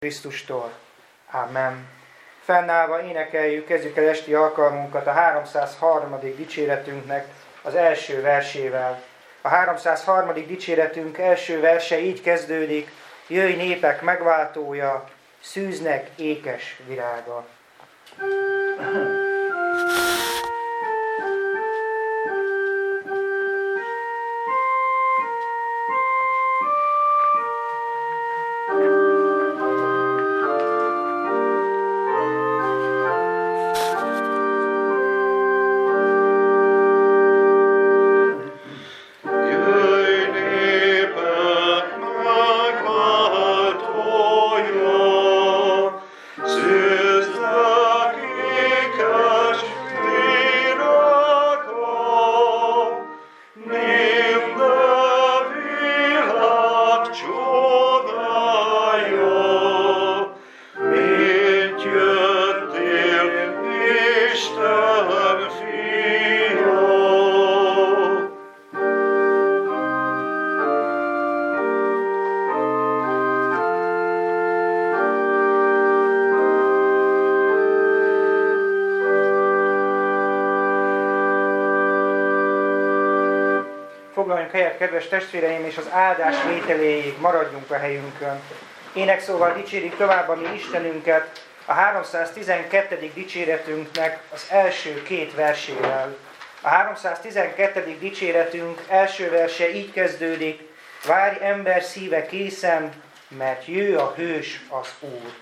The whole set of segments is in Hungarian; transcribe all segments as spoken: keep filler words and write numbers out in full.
Krisztustól. Amen. Fennállva énekeljük, kezdjük el esti alkalmunkat a háromszázharmadik dicséretünknek az első versével. A háromszázharmadik dicséretünk első verse így kezdődik: Jöjj népek megváltója, szűznek ékes virága. Foglaljunk helyet, kedves testvéreim, és az áldás vételéig maradjunk a helyünkön. Énekszóval dicsérjük tovább a mi Istenünket a háromszáztizenkettedik dicséretünknek az első két versével. A háromszáztizenkettedik dicséretünk első verse így kezdődik: Várj ember szíve készen, mert jő a hős, az Úr.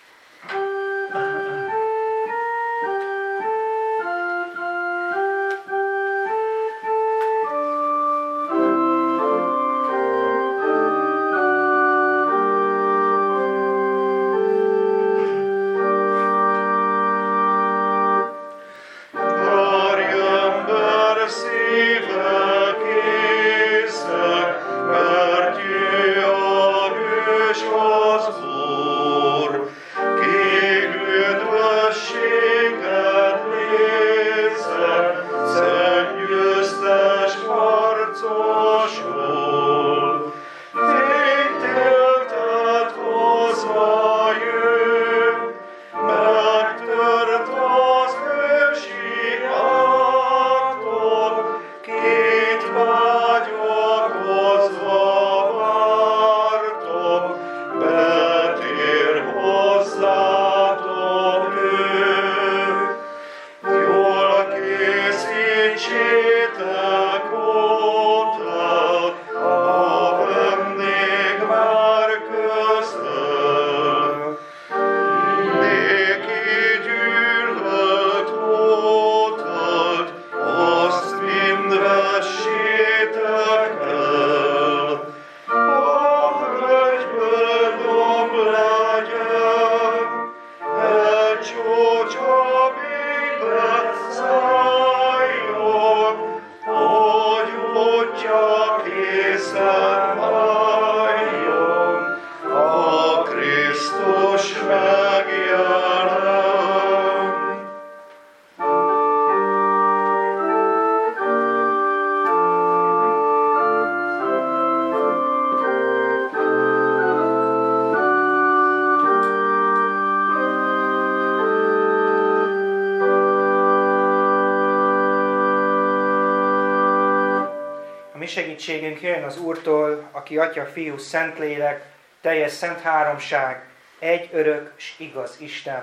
Segítségünk jön az Úrtól, aki Atya, Fiú, Szentlélek, teljes szent háromság, egy örök és igaz Isten.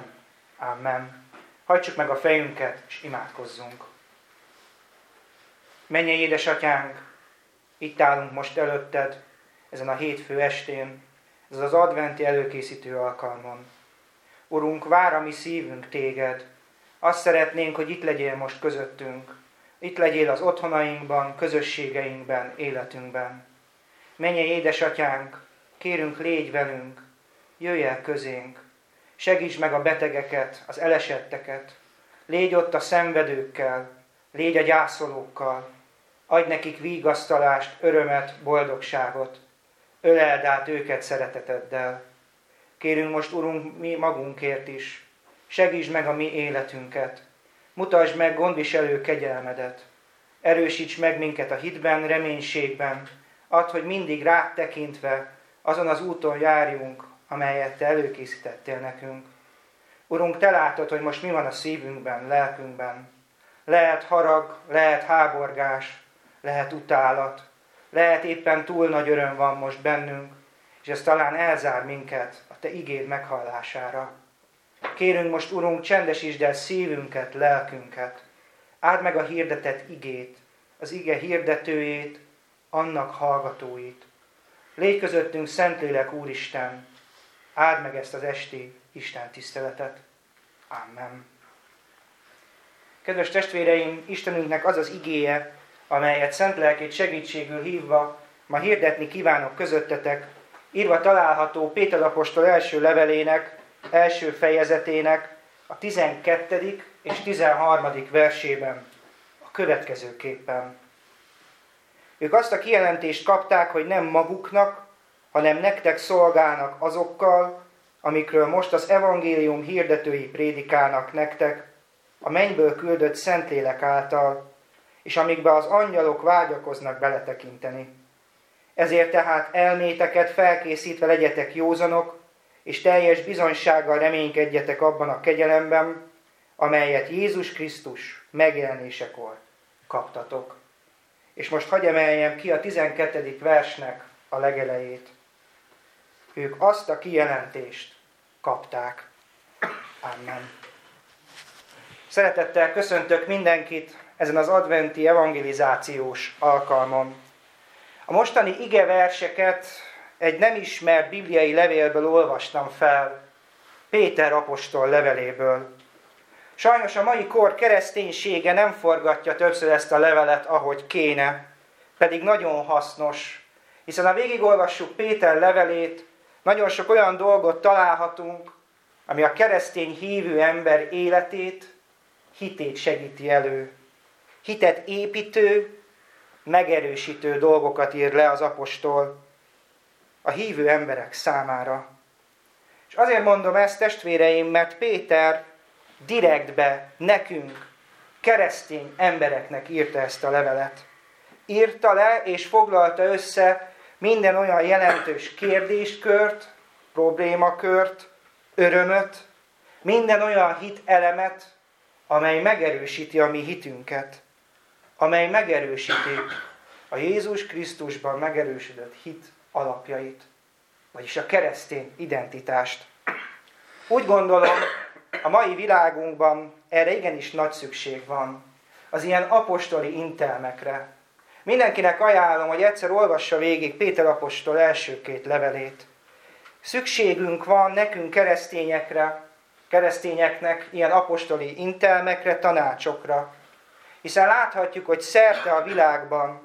Amen. Hajtsuk meg a fejünket, és imádkozzunk. Mennyei édesatyánk, itt állunk most előtted, ezen a hétfő estén, ez az adventi előkészítő alkalmon. Urunk, vár a mi szívünk téged. Azt szeretnénk, hogy itt legyél most közöttünk. Itt legyél az otthonainkban, közösségeinkben, életünkben. Mennyei édesatyánk, kérünk, légy velünk, jöjj el közénk, segítsd meg a betegeket, az elesetteket, légy ott a szenvedőkkel, légy a gyászolókkal, adj nekik vigasztalást, örömet, boldogságot, öleld át őket szereteteddel. Kérünk most, Urunk, mi magunkért is, segítsd meg a mi életünket, mutasd meg gondviselő kegyelmedet, erősíts meg minket a hitben, reménységben, add, hogy mindig rád tekintve azon az úton járjunk, amelyet Te előkészítettél nekünk. Urunk, Te látod, hogy most mi van a szívünkben, lelkünkben. Lehet harag, lehet háborgás, lehet utálat, lehet éppen túl nagy öröm van most bennünk, és ez talán elzár minket a Te igéd meghallására. Kérünk most, Urunk, csendesítsd el szívünket, lelkünket. Áld meg a hirdetett igét, az ige hirdetőjét, annak hallgatóit. Légy közöttünk, Szentlélek Úristen, áld meg ezt az esti Isten tiszteletet. Amen. Kedves testvéreim, Istenünknek az az igéje, amelyet szent lelkét segítségül hívva ma hirdetni kívánok közöttetek, írva található Péter apostol első levelének, első fejezetének a tizenkettedik és tizenharmadik versében, a következőképpen. Ők azt a kijelentést kapták, hogy nem maguknak, hanem nektek szolgálnak azokkal, amikről most az evangélium hirdetői prédikálnak nektek, a mennyből küldött Szentlélek által, és amikbe az angyalok vágyakoznak beletekinteni. Ezért tehát elméteket felkészítve legyetek józanok, és teljes bizonysággal reménykedjetek abban a kegyelemben, amelyet Jézus Krisztus megjelenésekor kaptatok. És most hadd emeljem ki a tizenkettedik versnek a legelejét. Ők azt a kijelentést kapták. Amen. Szeretettel köszöntök mindenkit ezen az adventi evangelizációs alkalmon. A mostani igeverseket egy nem ismert bibliai levélből olvastam fel, Péter apostol leveléből. Sajnos a mai kor kereszténysége nem forgatja többször ezt a levelet, ahogy kéne, pedig nagyon hasznos, hiszen ha végigolvassuk Péter levelét, nagyon sok olyan dolgot találhatunk, ami a keresztény hívő ember életét, hitét segíti elő. Hitet építő, megerősítő dolgokat ír le az apostol a hívő emberek számára. És azért mondom ezt, testvéreim, mert Péter direktbe nekünk, keresztény embereknek írta ezt a levelet. Írta le és foglalta össze minden olyan jelentős kérdéskört, problémakört, örömöt, minden olyan hitelemet, amely megerősíti a mi hitünket, amely megerősíti a Jézus Krisztusban megerősödött hit alapjait, vagyis a keresztény identitást. Úgy gondolom, a mai világunkban erre igenis nagy szükség van, az ilyen apostoli intelmekre. Mindenkinek ajánlom, hogy egyszer olvassa végig Péter apostol első két levelét. Szükségünk van nekünk keresztényekre, keresztényeknek ilyen apostoli intelmekre, tanácsokra. Hiszen láthatjuk, hogy szerte a világban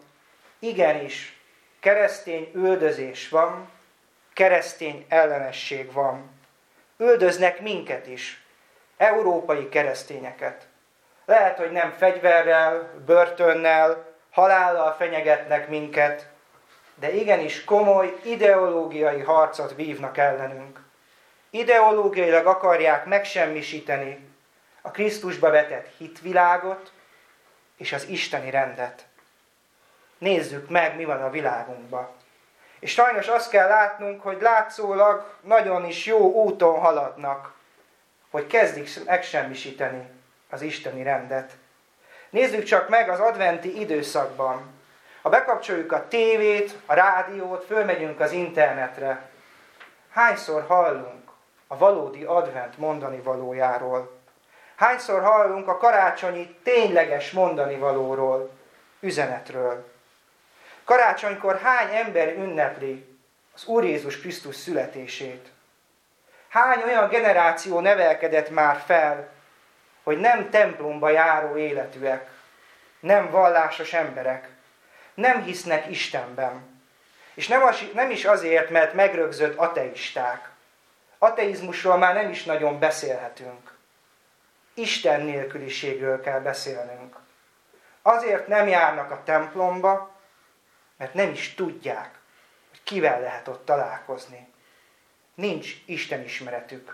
igenis keresztény üldözés van, keresztény ellenesség van. Üldöznek minket is, európai keresztényeket. Lehet, hogy nem fegyverrel, börtönnel, halállal fenyegetnek minket, de igenis komoly ideológiai harcot vívnak ellenünk. Ideológiailag akarják megsemmisíteni a Krisztusba vetett hitvilágot és az isteni rendet. Nézzük meg, mi van a világunkban. És sajnos azt kell látnunk, hogy látszólag nagyon is jó úton haladnak, hogy kezdik megsemmisíteni az isteni rendet. Nézzük csak meg az adventi időszakban. Ha bekapcsoljuk a tévét, a rádiót, fölmegyünk az internetre, hányszor hallunk a valódi advent mondani valójáról? Hányszor hallunk a karácsonyi tényleges mondani valóról, üzenetről? Karácsonykor hány ember ünnepli az Úr Jézus Krisztus születését? Hány olyan generáció nevelkedett már fel, hogy nem templomba járó életűek, nem vallásos emberek, nem hisznek Istenben. És nem, az, nem is azért, mert megrögzött ateisták. Ateizmusról már nem is nagyon beszélhetünk. Isten nélküliségről kell beszélnünk. Azért nem járnak a templomba, mert nem is tudják, hogy kivel lehet ott találkozni. Nincs Isten ismeretük.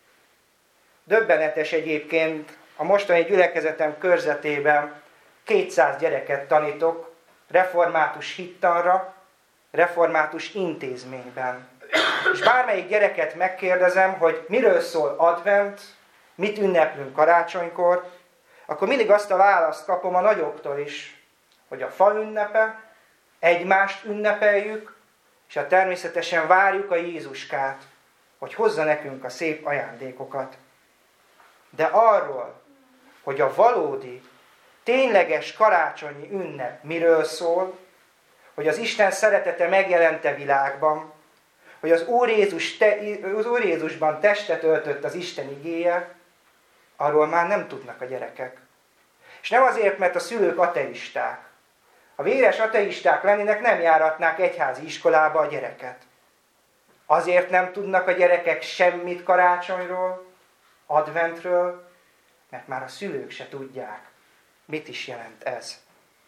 Döbbenetes egyébként, a mostani gyülekezetem körzetében kétszáz gyereket tanítok református hittanra, református intézményben. És bármelyik gyereket megkérdezem, hogy miről szól advent, mit ünneplünk karácsonykor, akkor mindig azt a választ kapom a nagyoktól is, hogy a fa ünnepe, egymást ünnepeljük, és hát természetesen várjuk a Jézuskát, hogy hozza nekünk a szép ajándékokat. De arról, hogy a valódi, tényleges karácsonyi ünnep miről szól, hogy az Isten szeretete megjelente világban, hogy az Úr, Jézus te, az Úr Jézusban testet öltött az Isten igéje, arról már nem tudnak a gyerekek. És nem azért, mert a szülők ateisták. Ha véres ateisták lennének, nem járatnák egyházi iskolába a gyereket. Azért nem tudnak a gyerekek semmit karácsonyról, adventről, mert már a szülők se tudják, mit is jelent ez.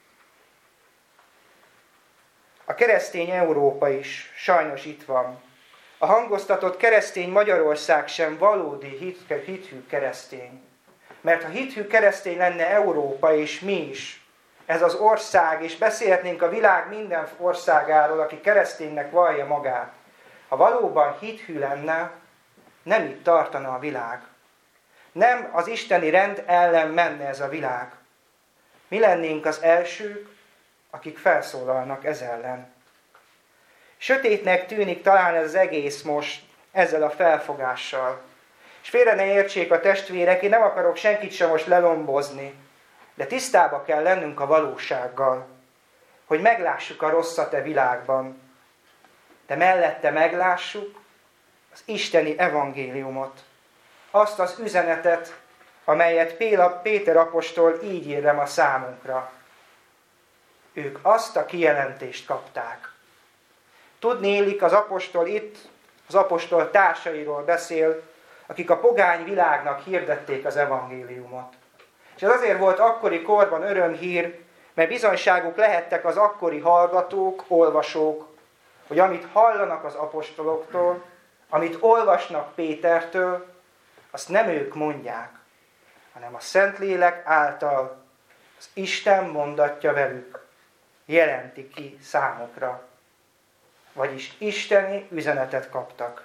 A keresztény Európa is sajnos itt van. A hangoztatott keresztény Magyarország sem valódi hit, hithű keresztény. Mert ha hithű keresztény lenne Európa és mi is, ez az ország, és beszélhetnénk a világ minden országáról, aki kereszténynek vallja magát. Ha valóban hithű lenne, nem itt tartana a világ. Nem az isteni rend ellen menne ez a világ. Mi lennénk az elsők, akik felszólalnak ez ellen. Sötétnek tűnik talán ez az egész most ezzel a felfogással. És félre ne értsék a testvérek, én nem akarok senkit sem most lelombozni, de tisztába kell lennünk a valósággal, hogy meglássuk a rosszat e világban, de mellette meglássuk az isteni evangéliumot, azt az üzenetet, amelyet Péter apostol így ír a számunkra. Ők azt a kijelentést kapták. Tudni illik, az apostol itt, az apostol társairól beszél, akik a pogány világnak hirdették az evangéliumot. És ez azért volt akkori korban örömhír, mert bizonyságuk lehettek az akkori hallgatók, olvasók, hogy amit hallanak az apostoloktól, amit olvasnak Pétertől, azt nem ők mondják, hanem a Szentlélek által az Isten mondatja velük, jelenti ki számukra. Vagyis isteni üzenetet kaptak.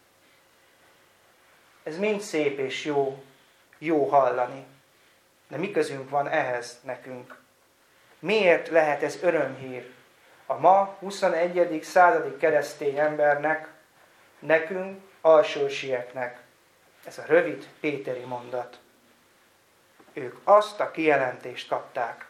Ez mind szép és jó, jó hallani. De mi közünk van ehhez nekünk? Miért lehet ez örömhír a ma huszonegyedik századi keresztény embernek, nekünk, alsósieknek? Ez a rövid péteri mondat. Ők azt a kijelentést kapták.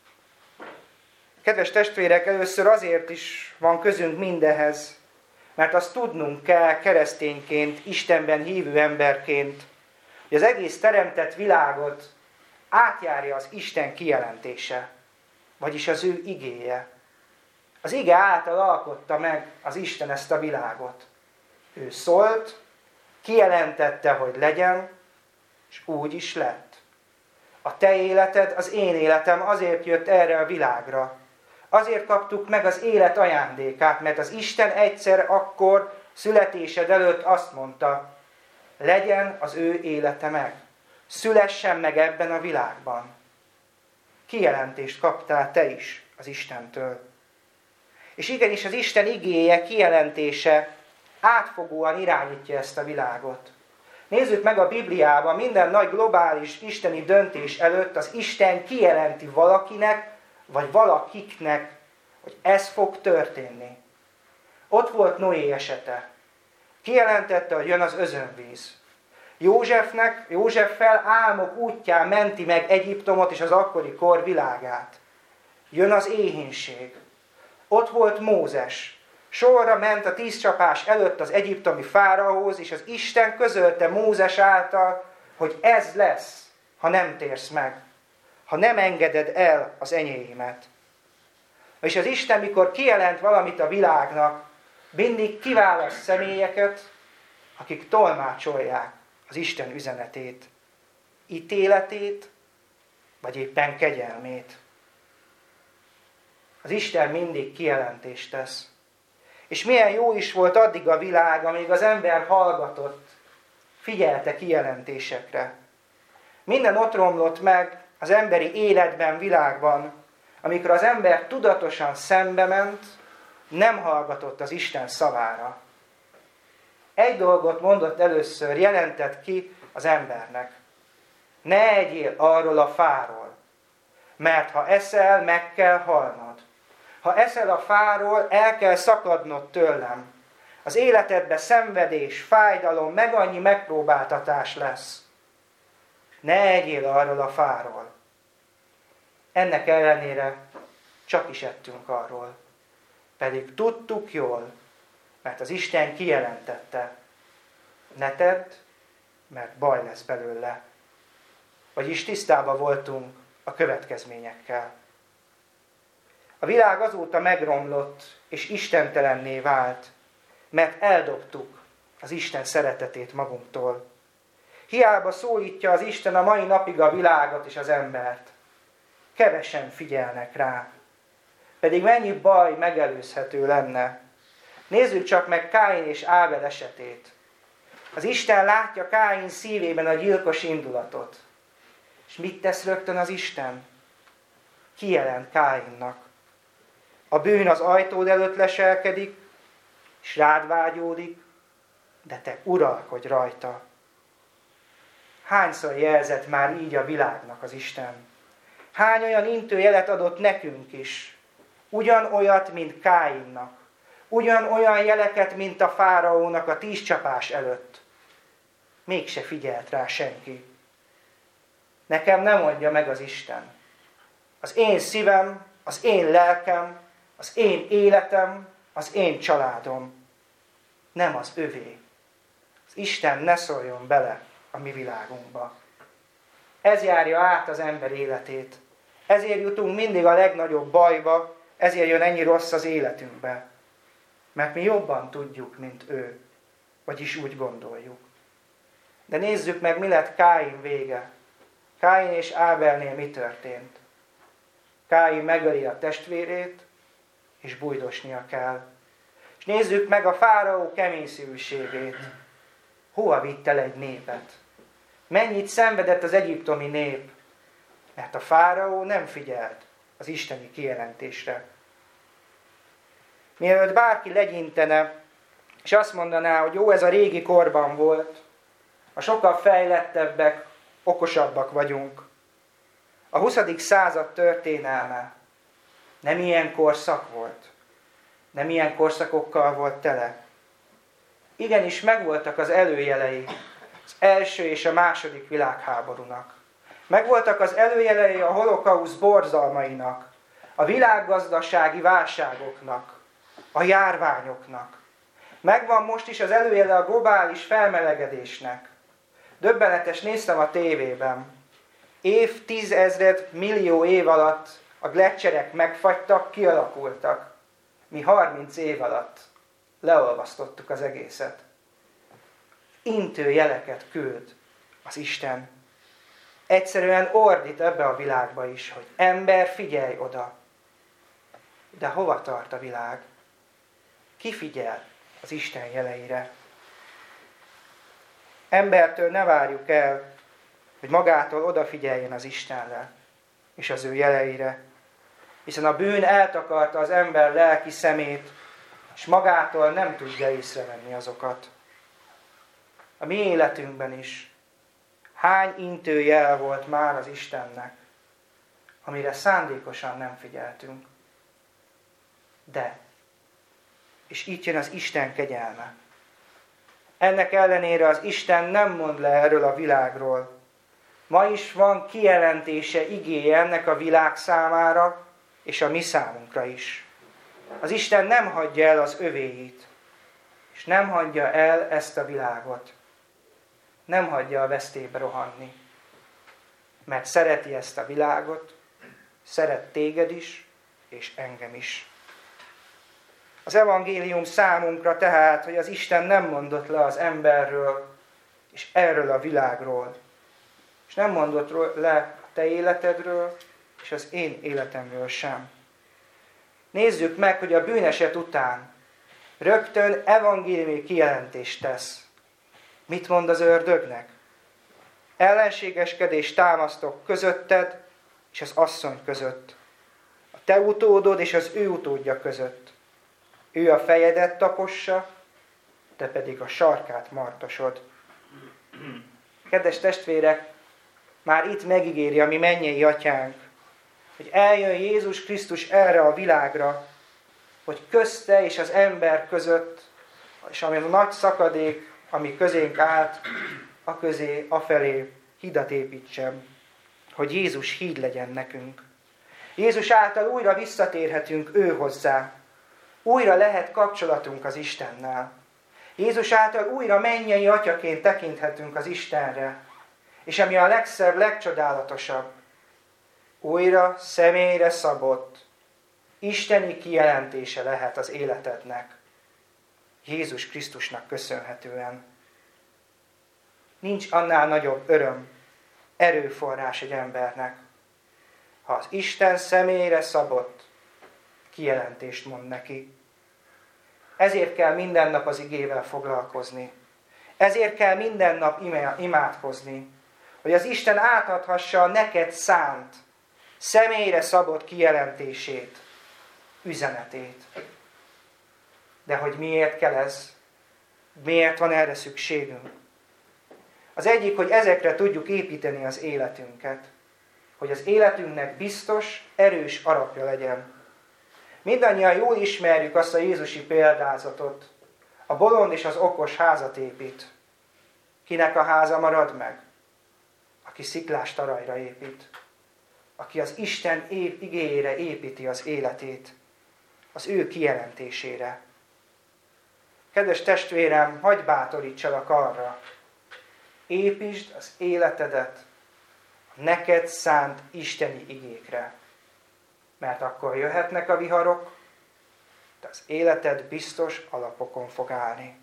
Kedves testvérek, először azért is van közünk mindehez, mert azt tudnunk kell keresztényként, Istenben hívő emberként, hogy az egész teremtett világot átjárja az Isten kijelentése, vagyis az ő igéje. Az ige által alkotta meg az Isten ezt a világot. Ő szólt, kijelentette, hogy legyen, és úgy is lett. A te életed, az én életem azért jött erre a világra. Azért kaptuk meg az élet ajándékát, mert az Isten egyszer akkor születésed előtt azt mondta, legyen az ő élete meg. Szülessen meg ebben a világban. Kijelentést kaptál te is az Istentől. És igenis az Isten igéje, kijelentése átfogóan irányítja ezt a világot. Nézzük meg a Bibliában, minden nagy globális isteni döntés előtt az Isten kijelenti valakinek, vagy valakiknek, hogy ez fog történni. Ott volt Noé esete. Kijelentette, hogy jön az özönvíz. Józsefnek, Józseffel álmok útján menti meg Egyiptomot és az akkori kor világát. Jön az éhínség. Ott volt Mózes. Sorra ment a tíz csapás előtt az egyiptomi fáraóhoz, és az Isten közölte Mózes által, hogy ez lesz, ha nem térsz meg, ha nem engeded el az enyéimet. És az Isten, mikor kijelent valamit a világnak, mindig kiválaszt személyeket, akik tolmácsolják az Isten üzenetét, ítéletét, vagy éppen kegyelmét. Az Isten mindig kijelentést tesz. És milyen jó is volt addig a világ, amíg az ember hallgatott, figyelte kijelentésekre. Minden ott romlott meg az emberi életben, világban, amikor az ember tudatosan szembe ment, nem hallgatott az Isten szavára. Egy dolgot mondott először, jelentett ki az embernek. Ne egyél arról a fáról, mert ha eszel, meg kell halnod. Ha eszel a fáról, el kell szakadnod tőlem. Az életedben szenvedés, fájdalom, meg annyi megpróbáltatás lesz. Ne egyél arról a fáról. Ennek ellenére csak is ettünk arról. Pedig tudtuk jól, mert az Isten kijelentette. Ne tedd, mert baj lesz belőle. Vagyis tisztában voltunk a következményekkel. A világ azóta megromlott és istentelenné vált, mert eldobtuk az Isten szeretetét magunktól. Hiába szólítja az Isten a mai napig a világot és az embert. Kevesen figyelnek rá. Pedig mennyi baj megelőzhető lenne. Nézzük csak meg Káin és Ábel esetét. Az Isten látja Káin szívében a gyilkos indulatot. És mit tesz rögtön az Isten? Kijelent Káinnak. A bűn az ajtód előtt leselkedik, és rád vágyódik, de te uralkodj rajta. Hányszor jelzett már így a világnak az Isten? Hány olyan intőjelet adott nekünk is? Ugyanolyat, mint Káinnak. Ugyanolyan jeleket, mint a fáraónak a tíz csapás előtt. Mégse figyelt rá senki. Nekem nem mondja meg az Isten. Az én szívem, az én lelkem, az én életem, az én családom. Nem az övé. Az Isten ne szóljon bele a mi világunkba. Ez járja át az ember életét. Ezért jutunk mindig a legnagyobb bajba, ezért jön ennyi rossz az életünkbe. Mert mi jobban tudjuk, mint ő. Vagyis úgy gondoljuk. De nézzük meg, mi lett Káin vége. Káin és Ábelnél mi történt? Káin megöli a testvérét, és bújdosnia kell. És nézzük meg a fáraó keményszívűségét. Hova vitt el egy népet? Mennyit szenvedett az egyiptomi nép? Mert a fáraó nem figyelt az isteni kijelentésre. Mielőtt bárki legyintene, és azt mondaná, hogy jó, ez a régi korban volt, a sokkal fejlettebbek, okosabbak vagyunk. A huszadik század történelme nem ilyen korszak volt. Nem ilyen korszakokkal volt tele. Igenis megvoltak az előjelei az első és a második világháborúnak. Megvoltak az előjelei a holokausz borzalmainak, a világgazdasági válságoknak, a járványoknak. Megvan most is az előjele a globális felmelegedésnek. Döbbenetes, néztem a tévében. Évtizezred, millió év alatt a gleccserek megfagytak, kialakultak. Mi harminc év alatt leolvasztottuk az egészet. Intő jeleket küld az Isten. Egyszerűen ordít ebbe a világba is, hogy ember, figyelj oda. De hova tart a világ? Ki figyel az Isten jeleire? Embertől ne várjuk el, hogy magától odafigyeljen az Istenre és az ő jeleire. Hiszen a bűn eltakarta az ember lelki szemét, és magától nem tudja észrevenni azokat. A mi életünkben is hány intőjel volt már az Istennek, amire szándékosan nem figyeltünk. De, és itt jön az Isten kegyelme. Ennek ellenére az Isten nem mond le erről a világról. Ma is van kijelentése, igéje ennek a világ számára, és a mi számunkra is. Az Isten nem hagyja el az övéit, és nem hagyja el ezt a világot. Nem hagyja a vesztébe rohanni. Mert szereti ezt a világot, szeret téged is, és engem is. Az evangélium számunkra tehát, hogy az Isten nem mondott le az emberről, és erről a világról. És nem mondott le a te életedről, és az én életemről sem. Nézzük meg, hogy a bűneset után rögtön evangéliumi kijelentést tesz. Mit mond az ördögnek? Ellenségeskedést támasztok közötted és az asszony között. A te utódod és az ő utódja között. Ő a fejedet tapossa, te pedig a sarkát martosod. Kedves testvérek, már itt megígéri a mi mennyei atyánk, hogy eljön Jézus Krisztus erre a világra, hogy közte és az ember között, és ami a nagy szakadék, ami közénk állt, a közé, afelé hidat építsem, hogy Jézus híd legyen nekünk. Jézus által újra visszatérhetünk ő hozzá. Újra lehet kapcsolatunk az Istennel. Jézus által újra mennyei atyaként tekinthetünk az Istenre. És ami a legszebb, legcsodálatosabb, újra személyre szabott, isteni kijelentése lehet az életednek. Jézus Krisztusnak köszönhetően. Nincs annál nagyobb öröm, erőforrás egy embernek, ha az Isten személyre szabott kijelentést mond neki. Ezért kell minden nap az igével foglalkozni. Ezért kell minden nap imádkozni, hogy az Isten átadhassa a neked szánt, személyre szabott kijelentését, üzenetét. De hogy miért kell ez? Miért van erre szükségünk? Az egyik, hogy ezekre tudjuk építeni az életünket. Hogy az életünknek biztos, erős alapja legyen. Mindannyian jól ismerjük azt a jézusi példázatot. A bolond és az okos házat épít. Kinek a háza marad meg? Aki sziklás talajra épít. Aki az Isten igéjére építi az életét. Az ő kijelentésére. Kedves testvérem, hadd bátorítsalak arra. Építsd az életedet a neked szánt isteni igékre. Mert akkor jöhetnek a viharok, de az életed biztos alapokon fog állni.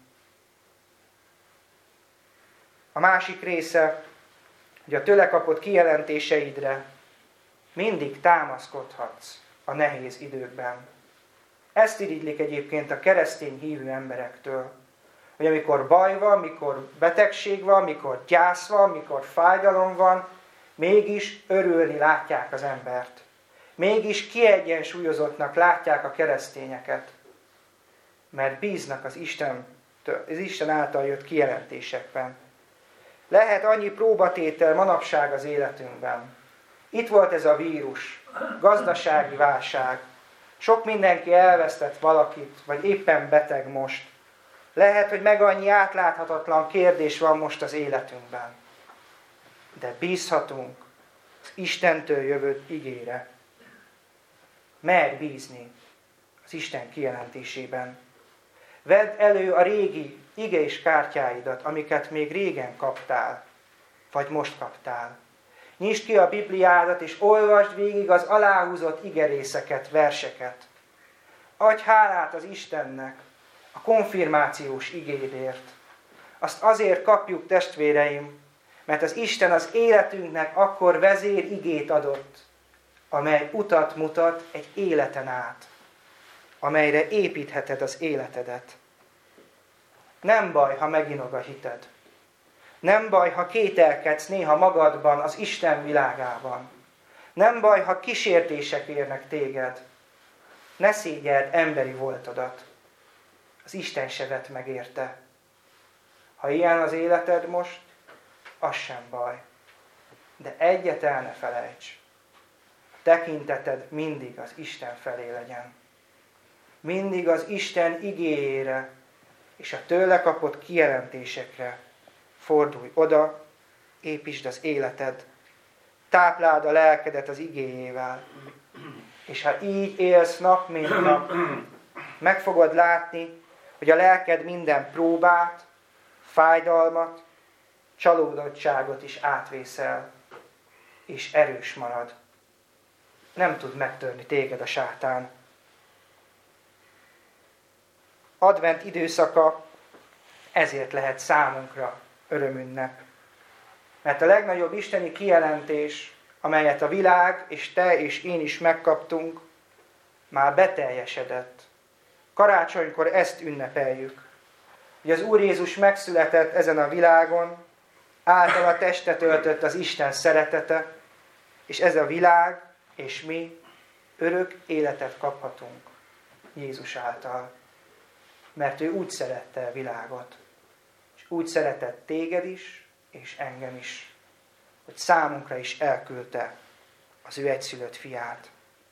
A másik része, hogy a tőle kapott kijelentéseidre mindig támaszkodhatsz a nehéz időkben. Ezt irigylik egyébként a keresztény hívő emberektől, hogy amikor baj van, mikor betegség van, mikor gyász van, mikor fájdalom van, mégis örülni látják az embert. Mégis kiegyensúlyozottnak látják a keresztényeket, mert bíznak az Isten, az Isten által jött kijelentésekben. Lehet annyi próbatétel manapság az életünkben. Itt volt ez a vírus, gazdasági válság, sok mindenki elvesztett valakit, vagy éppen beteg most. Lehet, hogy meg annyi átláthatatlan kérdés van most az életünkben. De bízhatunk az Istentől jövő igére. Merj bízni az Isten kijelentésében. Vedd elő a régi ige és kártyáidat, amiket még régen kaptál, vagy most kaptál. Nyisd ki a Bibliádat, és olvasd végig az aláhúzott igerészeket, verseket. Adj hálát az Istennek a konfirmációs igédért. Azt azért kapjuk, testvéreim, mert az Isten az életünknek akkor vezér igét adott, amely utat mutat egy életen át, amelyre építheted az életedet. Nem baj, ha meginog a hited. Nem baj, ha kételkedsz néha magadban, az Isten világában. Nem baj, ha kísértések érnek téged. Ne szégyeld emberi voltodat. Az Isten se vett meg érte. Ha ilyen az életed most, az sem baj. De egyet el ne felejts. A tekinteted mindig az Isten felé legyen. Mindig az Isten igéjére és a tőle kapott kijelentésekre fordulj oda, építsd az életed, tápláld a lelkedet az igéjével, és ha így élsz nap, mint nap, meg fogod látni, hogy a lelked minden próbát, fájdalmat, csalódottságot is átvészel, és erős marad. Nem tud megtörni téged a sátán. Advent időszaka ezért lehet számunkra örömünnep. Mert a legnagyobb isteni kijelentés, amelyet a világ és te és én is megkaptunk, már beteljesedett. Karácsonykor ezt ünnepeljük, hogy az Úr Jézus megszületett ezen a világon, általa testet öltött az Isten szeretete, és ez a világ és mi örök életet kaphatunk Jézus által. mert ő úgy szerette a világot, és úgy szeretett téged is, és engem is, hogy számunkra is elküldte az ő egyszülött fiát.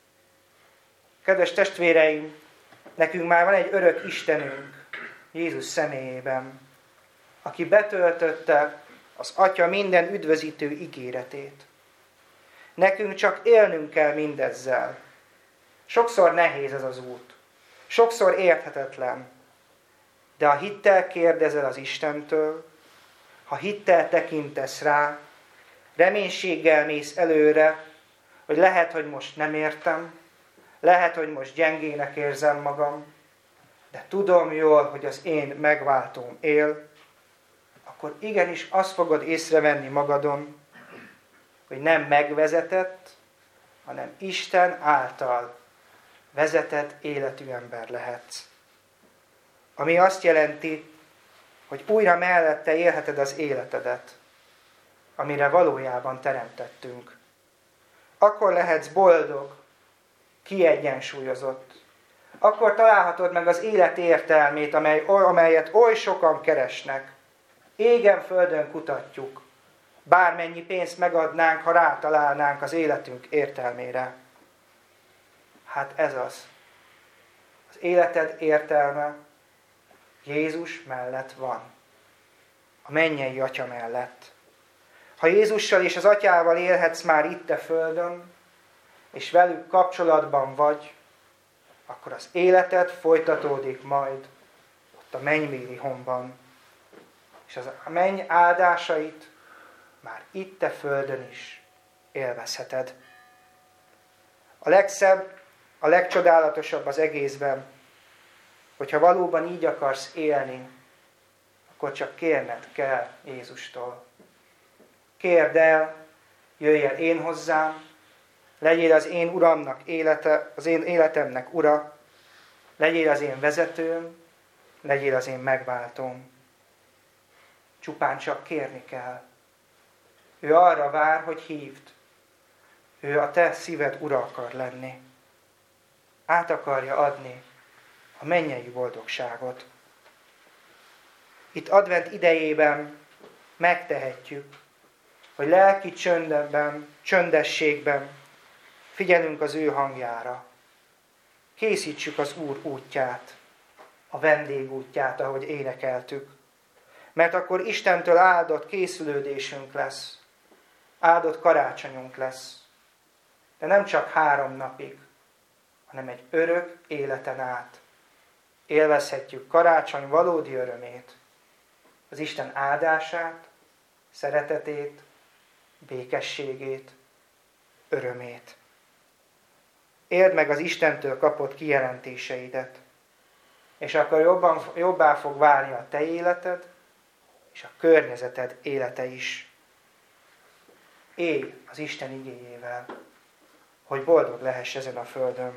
Kedves testvéreim, nekünk már van egy örök Istenünk Jézus személyében, aki betöltötte az Atya minden üdvözítő ígéretét. Nekünk csak élnünk kell mindezzel. Sokszor nehéz ez az út, sokszor érthetetlen, de ha hittel kérdezel az Istentől, ha hittel tekintesz rá, reménységgel mész előre, hogy lehet, hogy most nem értem, lehet, hogy most gyengének érzem magam, de tudom jól, hogy az én megváltóm él, akkor igenis azt fogod észrevenni magadon, hogy nem megvezetett, hanem Isten által vezetett életű ember lehetsz. Ami azt jelenti, hogy újra mellette élheted az életedet, amire valójában teremtettünk. Akkor lehetsz boldog, kiegyensúlyozott. Akkor találhatod meg az élet értelmét, amely, amelyet oly sokan keresnek. Égen földön kutatjuk. Bármennyi pénzt megadnánk, ha rátalálnánk az életünk értelmére. Hát ez az. Az életed értelme Jézus mellett van. A mennyei Atya mellett. Ha Jézussal és az Atyával élhetsz már itt a földön, és velük kapcsolatban vagy, akkor az életed folytatódik majd ott a mennybéli honban. És az a menny áldásait már itt a földön is élvezheted. A legszebb, a legcsodálatosabb az egészben, hogyha valóban így akarsz élni, akkor csak kérned kell Jézustól. Kérd el, jöjj el én hozzám, legyél az én uramnak élete, az én életemnek ura, legyél az én vezetőm, legyél az én megváltóm. Csupán csak kérni kell. Ő arra vár, hogy hívd. Ő a te szíved ura akar lenni. Át akarja adni a mennyei boldogságot. Itt advent idejében megtehetjük, hogy lelki csöndben, csöndességben figyelünk az ő hangjára. Készítsük az Úr útját, a vendég útját, ahogy énekeltük. Mert akkor Istentől áldott készülődésünk lesz, áldott karácsonyunk lesz. De nem csak három napig, hanem egy örök életen át. Élvezhetjük karácsony valódi örömét, az Isten áldását, szeretetét, békességét, örömét. Éld meg az Istentől kapott kijelentéseidet, és akkor jobban, jobbá fog válni a te életed, és a környezeted élete is. Élj az Isten igéjével, hogy boldog lehess ezen a földön.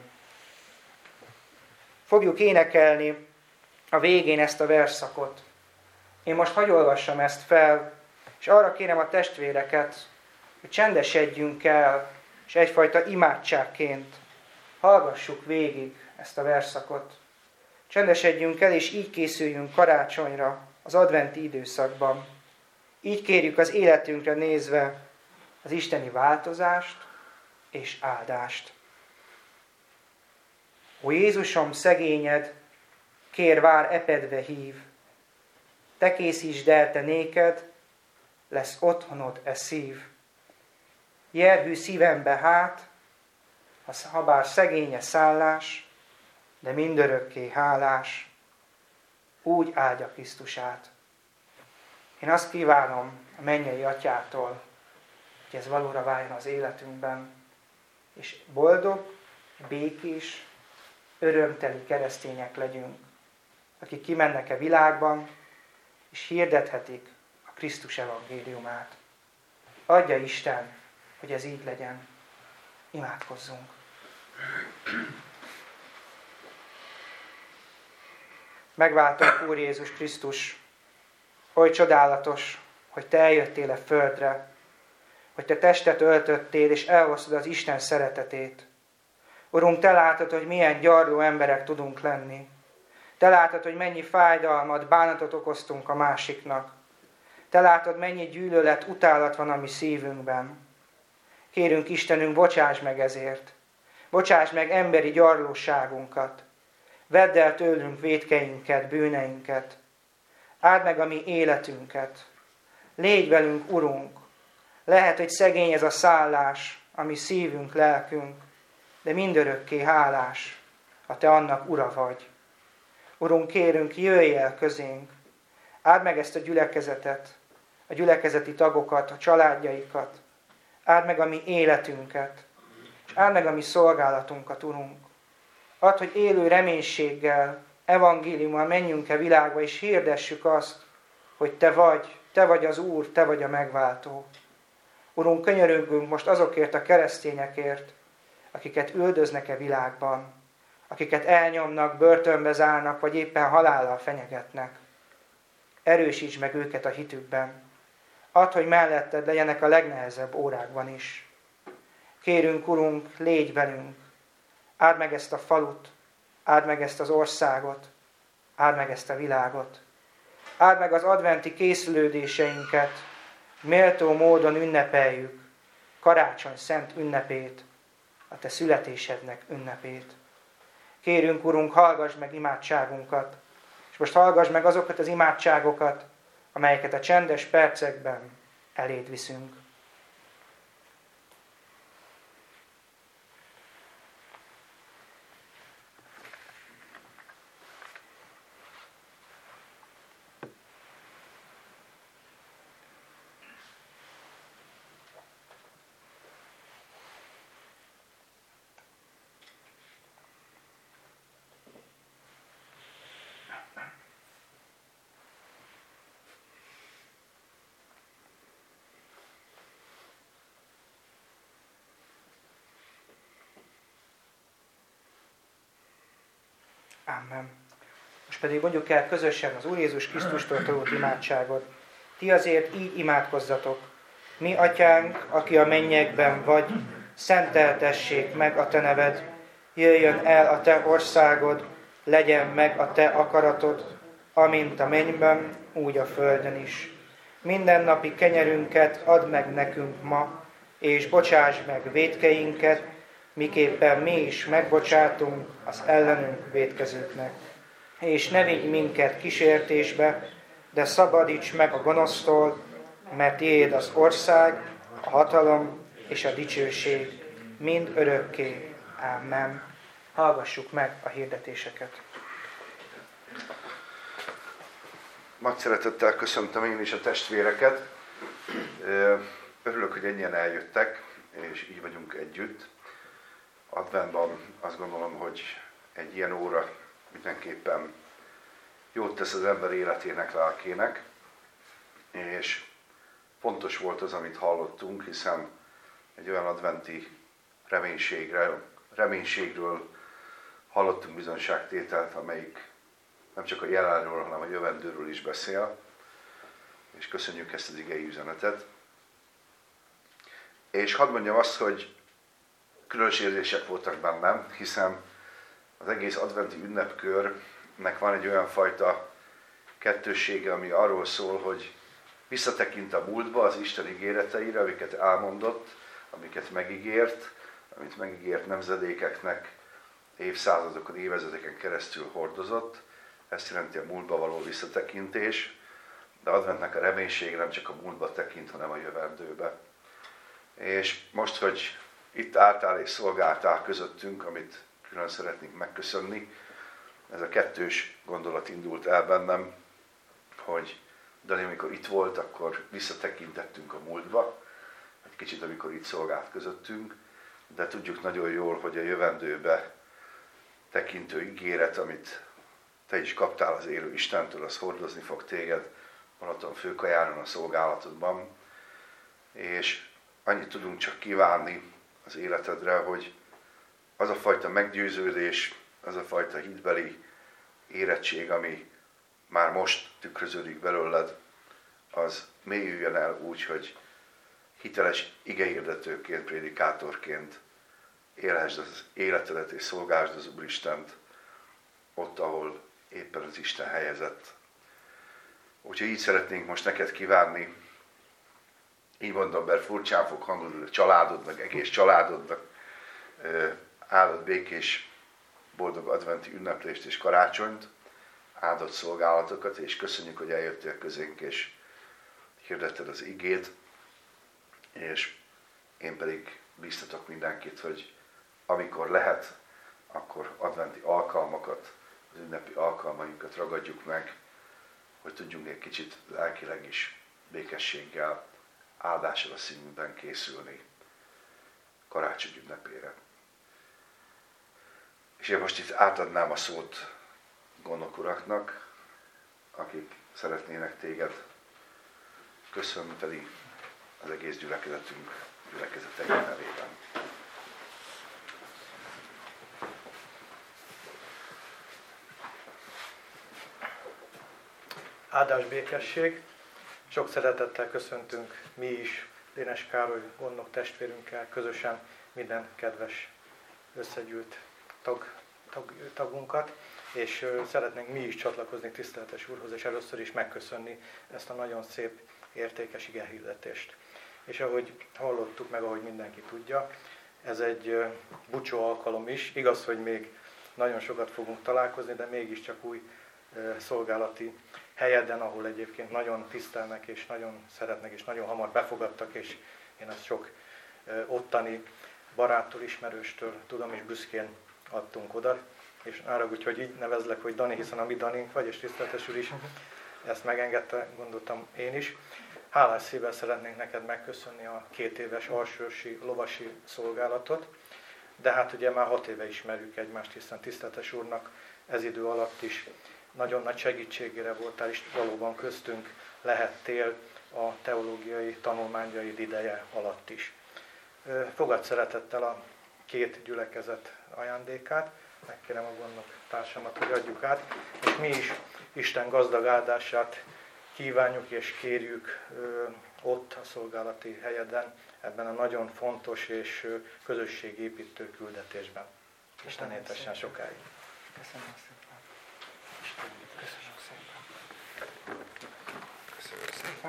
Fogjuk énekelni a végén ezt a versszakot. Én most hadd olvassam ezt fel, és arra kérem a testvéreket, hogy csendesedjünk el, és egyfajta imádságként hallgassuk végig ezt a versszakot. Csendesedjünk el, és így készüljünk karácsonyra, az adventi időszakban. Így kérjük az életünkre nézve az isteni változást és áldást. Ó Jézusom, szegényed, kér vár epedve hív, te készítsd el, te néked, lesz otthonod e szív. Jerhű szívembe hát, ha bár szegénye szállás, de mindörökké hálás, úgy áldja Krisztusát. Én azt kívánom a mennyei Atyától, hogy ez valóra váljon az életünkben, és boldog, békés, örömteli keresztények legyünk, akik kimennek a világban, és hirdethetik a Krisztus evangéliumát. Adja Isten, hogy ez így legyen. Imádkozzunk. Megváltunk, Úr Jézus Krisztus, oly csodálatos, hogy te eljöttél a földre, hogy te testet öltöttél, és elhoztad az Isten szeretetét. Urunk, te látod, hogy milyen gyarló emberek tudunk lenni. Te látod, hogy mennyi fájdalmat, bánatot okoztunk a másiknak. Te látod, mennyi gyűlölet, utálat van a mi szívünkben. Kérünk Istenünk, bocsáss meg ezért. Bocsáss meg emberi gyarlóságunkat. Vedd el tőlünk vétkeinket, bűneinket. Áld meg a mi életünket. Légy velünk, Urunk. Lehet, hogy szegény ez a szállás, a mi szívünk, lelkünk, de mindörökké hálás, ha Te annak ura vagy. Urunk, kérünk, jöjj el közénk. Áld meg ezt a gyülekezetet, a gyülekezeti tagokat, a családjaikat. Áld meg a mi életünket, és áld meg a mi szolgálatunkat, Urunk. Add, hogy élő reménységgel, evangéliummal menjünk e világba, és hirdessük azt, hogy Te vagy, Te vagy az Úr, Te vagy a megváltó. Urunk, könyörögünk most azokért a keresztényekért, akiket üldöznek e világban, akiket elnyomnak, börtönbe zárnak, vagy éppen halállal fenyegetnek. Erősíts meg őket a hitükben. Add, hogy melletted legyenek a legnehezebb órákban is. Kérünk, Urunk, légy velünk. Áld meg ezt a falut, áld meg ezt az országot, áld meg ezt a világot. Áld meg az adventi készülődéseinket, méltó módon ünnepeljük karácsony szent ünnepét, a Te születésednek ünnepét. Kérünk, Urunk, hallgass meg imádságunkat, és most hallgass meg azokat az imádságokat, amelyeket a csendes percekben eléd viszünk. Amen. Most pedig mondjuk el közösen az Úr Jézus Krisztustól tanult imádságot. Ti azért így imádkozzatok. Mi, Atyánk, aki a mennyekben vagy, szenteltessék meg a Te neved. Jöjjön el a Te országod, legyen meg a Te akaratod, amint a mennyben, úgy a földön is. Mindennapi kenyerünket add meg nekünk ma, és bocsáss meg vétkeinket, miképpen mi is megbocsátunk az ellenünk vétkezőknek. És ne vigy minket kísértésbe, de szabadíts meg a gonosztól, mert tiéd az ország, a hatalom és a dicsőség mind örökké. Amen. Hallgassuk meg a hirdetéseket. Nagy szeretettel köszöntöm én is a testvéreket. Örülök, hogy ennyien eljöttek, és így vagyunk együtt. Adventban azt gondolom, hogy egy ilyen óra mindenképpen jót tesz az ember életének, lelkének, és fontos volt az, amit hallottunk, hiszen egy olyan adventi reménységre, reménységről hallottunk bizonyságtételt, amelyik nem csak a jelenről, hanem a jövendőről is beszél, és köszönjük ezt az igei üzenetet. És hadd mondjam azt, hogy különös érzések voltak bennem, hiszen az egész adventi ünnepkörnek van egy olyan fajta kettőssége, ami arról szól, hogy visszatekint a múltba az Isten ígéreteire, amiket elmondott, amiket megígért, amit megígért nemzedékeknek, évszázadokon, évezredeken keresztül hordozott. Ezt jelenti a múltba való visszatekintés, de adventnek a reménység nem csak a múltba tekint, hanem a jövendőbe. És most, hogy itt álltál és szolgáltál közöttünk, amit külön szeretnénk megköszönni, ez a kettős gondolat indult el bennem, hogy Dani, amikor itt volt, akkor visszatekintettünk a múltba, egy kicsit, amikor itt szolgált közöttünk, de tudjuk nagyon jól, hogy a jövendőbe tekintő ígéret, amit te is kaptál az élő Istentől, az hordozni fog téged Balaton főkajáron a szolgálatodban, és annyit tudunk csak kívánni az életedre, hogy az a fajta meggyőződés, az a fajta hitbeli érettség, ami már most tükröződik belőled, az mélyüljön el úgy, hogy hiteles igehirdetőként, prédikátorként élhessd az életedet és szolgásd az Úristent ott, ahol éppen az Isten helyezett. Úgyhogy így szeretnénk most neked kívánni, így mondom, mert furcsán fog hangolni a családodnak, egész családodnak, áldott békés, boldog adventi ünneplést és karácsonyt, áldott szolgálatokat, és köszönjük, hogy eljöttél közénk, és hirdetted az igét, és én pedig bíztatok mindenkit, hogy amikor lehet, akkor adventi alkalmakat, az ünnepi alkalmainkat ragadjuk meg, hogy tudjunk egy kicsit lelkileg is békességgel, áldással a szívünkben készülni karácsony ünnepére. És én most itt átadnám a szót gondok uraknak, akik szeretnének téged köszönteni az egész gyülekezetünk gyülekezetei nevében. Áldás, békesség! Sok szeretettel köszöntünk mi is, Dénes Károly gondnok testvérünkkel közösen minden kedves összegyűlt tag, tag, tagunkat, és szeretnénk mi is csatlakozni tiszteletes Úrhoz, és először is megköszönni ezt a nagyon szép, értékes igehirdetést. És ahogy hallottuk meg, ahogy mindenki tudja, ez egy búcsú alkalom is. Igaz, hogy még nagyon sokat fogunk találkozni, de mégiscsak új szolgálati helyeden, ahol egyébként nagyon tisztelnek, és nagyon szeretnek, és nagyon hamar befogadtak, és én ezt sok ottani baráttól, ismerőstől tudom, és büszkén adtunk oda. És arra úgy, hogy így nevezlek, hogy Dani, hiszen a mi Danink vagy, és tiszteletes Úr is ezt megengedte, gondoltam én is. Hálás szívvel szeretnénk neked megköszönni a két éves alsősi lovasi szolgálatot, de hát ugye már hat éve ismerjük egymást, hiszen tiszteletes Úrnak ez idő alatt is nagyon nagy segítségére voltál, és valóban köztünk lehettél a teológiai tanulmányaid ideje alatt is. Fogad szeretettel a két gyülekezet ajándékát, megkérem a gondnok társamat, hogy adjuk át, és mi is Isten gazdag áldását kívánjuk és kérjük ott a szolgálati helyeden, ebben a nagyon fontos és közösségépítő küldetésben. Isten éltessen sokáig. Köszönöm szépen. Köszönöm szépen. Köszönöm szépen.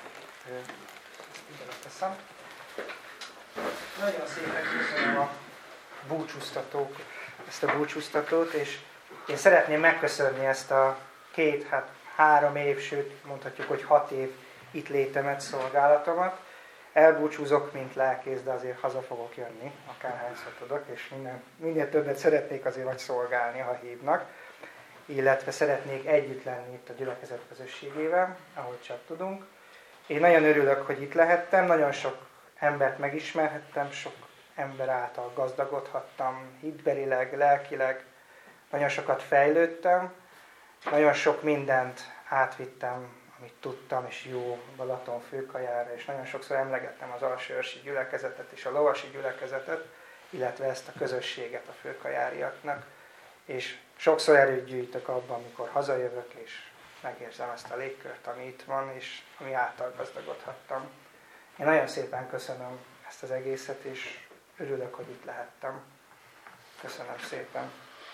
Ide teszem. Nagyon szépen köszönöm a búcsúztatók, ezt a búcsúztatót, és én szeretném megköszönni ezt a két, hát három év, sőt mondhatjuk, hogy hat év itt létemet, szolgálatomat. Elbúcsúzok, mint lelkész, de azért haza fogok jönni, akárhányszor tudok, és minden, minél többet szeretnék azért vagy szolgálni, ha hívnak, illetve szeretnék együtt lenni itt a gyülekezet közösségével, ahogy csak tudunk. Én nagyon örülök, hogy itt lehettem, nagyon sok embert megismerhettem, sok ember által gazdagodhattam, hitbelileg, lelkileg, nagyon sokat fejlődtem, nagyon sok mindent átvittem, amit tudtam, és jó Balaton főkajára, és nagyon sokszor emlegettem az alsóörsi gyülekezetet és a lovasi gyülekezetet, illetve ezt a közösséget a főkajáriaknak, és sokszor erőt gyűjtök abban, amikor hazajövök, és megérzem ezt a légkört, ami itt van, és ami által gazdagodhattam. Én nagyon szépen köszönöm ezt az egészet, és örülök, hogy itt lehettem. Köszönöm szépen.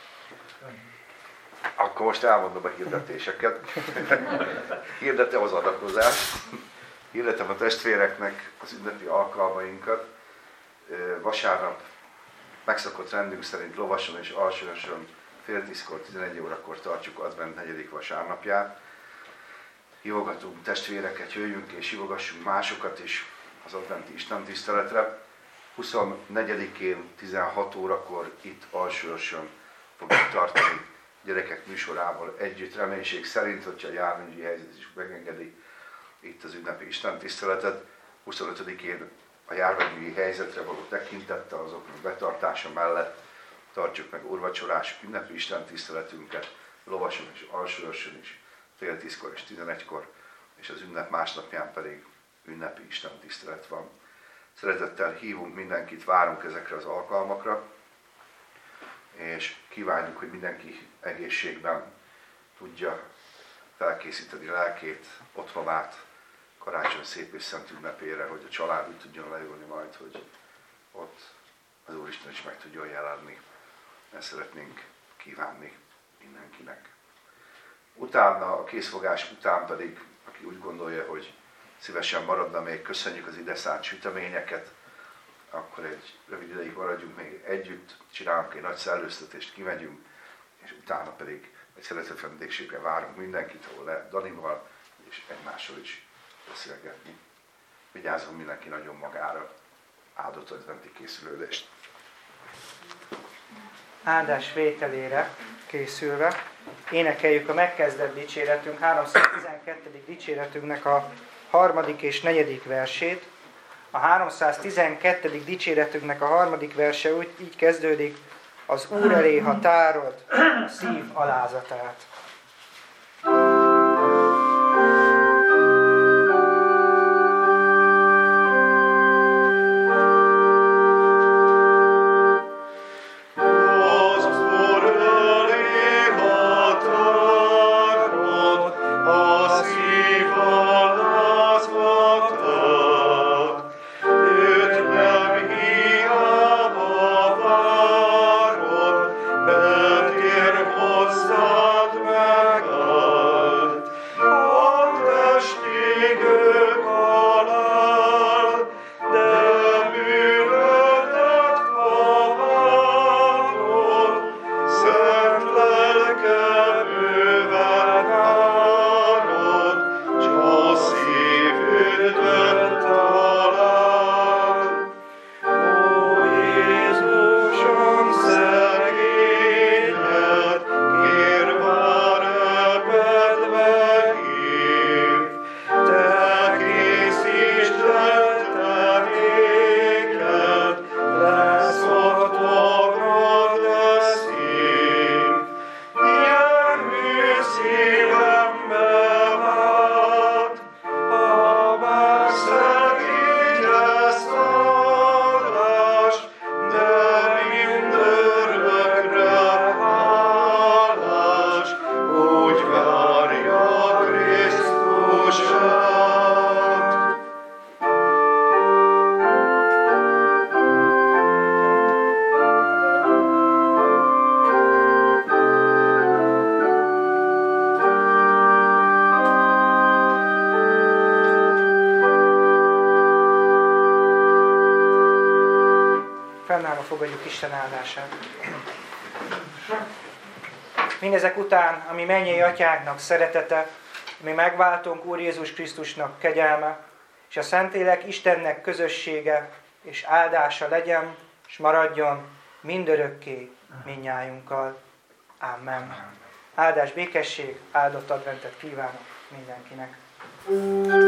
Akkor most elmondom a hirdetéseket. Hirdetem az adakozást, hirdetem a testvéreknek az ünnepi alkalmainkat. Vasárnap megszokott rendünk szerint Lovason és Alsóörösön fél tízkor, tizenegy órakor tartjuk advent negyedik vasárnapját. Hívogatunk testvéreket, jöjjünk és hívogassunk másokat is az adventi istentiszteletre. huszonnegyedikén tizenhat órakor itt Alsóörösön fogjuk tartani gyerekek műsorával együtt, reménység szerint, hogyha a járványi helyzet is megengedi itt az ünnepi istentiszteletet. huszonötödikén a járványi helyzetre való tekintettel, azoknak betartása mellett tartjuk meg úrvacsorás ünnepi istentiszteletünket Lovason és Alsóörösön is, fél tízkor és tizenegykor, és az ünnep másnapján pedig ünnepi istentisztelet van. Szeretettel hívunk mindenkit, várunk ezekre az alkalmakra, és kívánjuk, hogy mindenki egészségben tudja felkészíteni lelkét, otthonát karácsony szép és szent ünnepére, hogy a család úgy tudjon leülni majd, hogy ott az Úristen is meg tudjon jelenni. Ezt szeretnénk kívánni mindenkinek. utána, a készfogás után pedig, aki úgy gondolja, hogy szívesen maradna még, köszönjük az ide szánt süteményeket, akkor egy rövid ideig maradjunk még együtt, csinálunk egy nagy szellőztetést, kimegyünk, és utána pedig egy szeretett vendégségre várunk mindenkit, ahol lehet Danival, és egymással is beszélgetni. Vigyázzunk mindenki nagyon magára, áldott adventi készülődést. Áldás vételére készülve énekeljük a megkezdett dicséretünk, háromszáztizenkettedik dicséretünknek a harmadik és negyedik versét. A háromszáztizenkettedik dicséretünknek a harmadik verse úgy így kezdődik: az Úr elé, ha tárod a szív alázatát. Fogadjuk Isten áldását. Mindezek után, ami mennyei atyánknak szeretete, mi megváltunk Úr Jézus Krisztusnak kegyelme, és a Szentlélek Istennek közössége és áldása legyen, és maradjon mindörökké mindnyájunkkal. Amen. Áldás, békesség, áldott adventet kívánok mindenkinek.